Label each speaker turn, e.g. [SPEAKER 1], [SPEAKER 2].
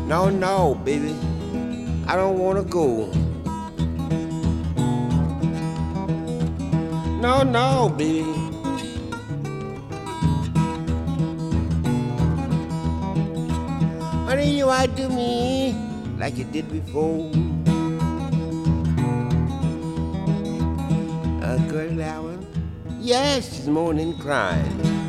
[SPEAKER 1] No, no, baby, I don't wanna go. No, no, baby. Honey, you ought to do me like you did before. A girl that one, yes, she's moaning, crying.